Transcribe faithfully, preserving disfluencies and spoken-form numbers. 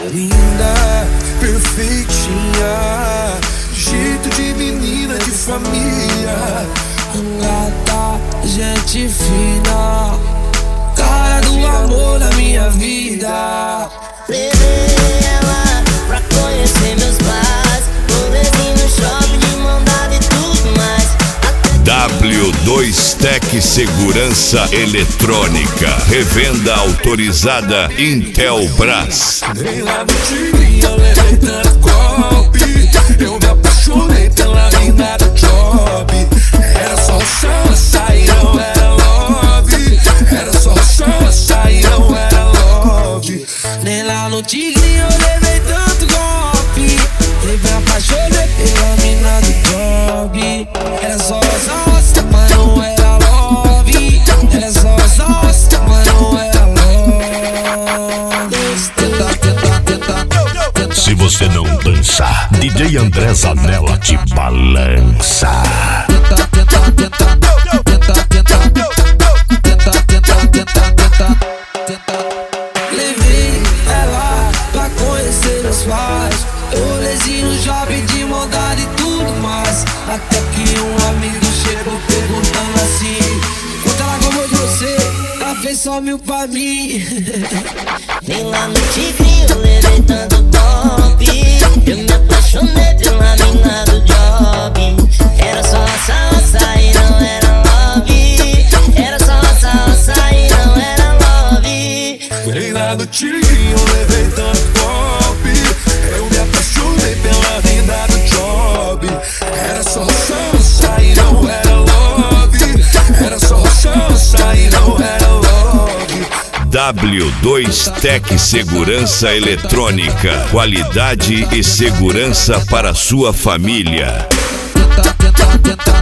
Linda, perfeitinha, jeito de menina de família. Gata, gente fina, cara do amor da minha vida. Levei ela pra conhecer meus pais, rolezinho no shopping de mão dada e tudo mais. W dois Tech Segurança Eletrônica, revenda autorizada Intelbras. Nem lá no Tigrinho eu levei tanto golpe, eu me apaixonei pela mina do job. Era só chão, açaí, não era love. Era só chão, açaí, não era love. Nem lá no Tigrinho eu levei tanto golpe, eu me apaixonei pela mina do job. Era só zosta, mas não era love. Era só zosta, mas não era love. Tenta, tenta, tenta, tenta. Se você não dançar, D J André Zanella te balança. Tenta, tenta, tenta, tenta, tenta, tenta, tenta, tenta, tenta. Levei ela pra conhecer meus pais, rolezinho no shopping de mão dada e tudo mais. Até que um amigo chegou perguntando assim: quanto ela cobrou de você? Ela fez só mil pra mim. Nem lá no Tigrinho eu levei tanto golpe, eu me apaixonei pela mina do job. Era só essa açaí, não era love. Era só essa açaí, não era love. Nem lá no Tigrinho eu levei tanto golpe, eu me apaixonei pela mina do job. Era só chão, açaí, não era love. Era só chão, açaí, não era love. W dois Tech Segurança Eletrônica, qualidade e segurança para sua família. Tenta, tenta, tenta.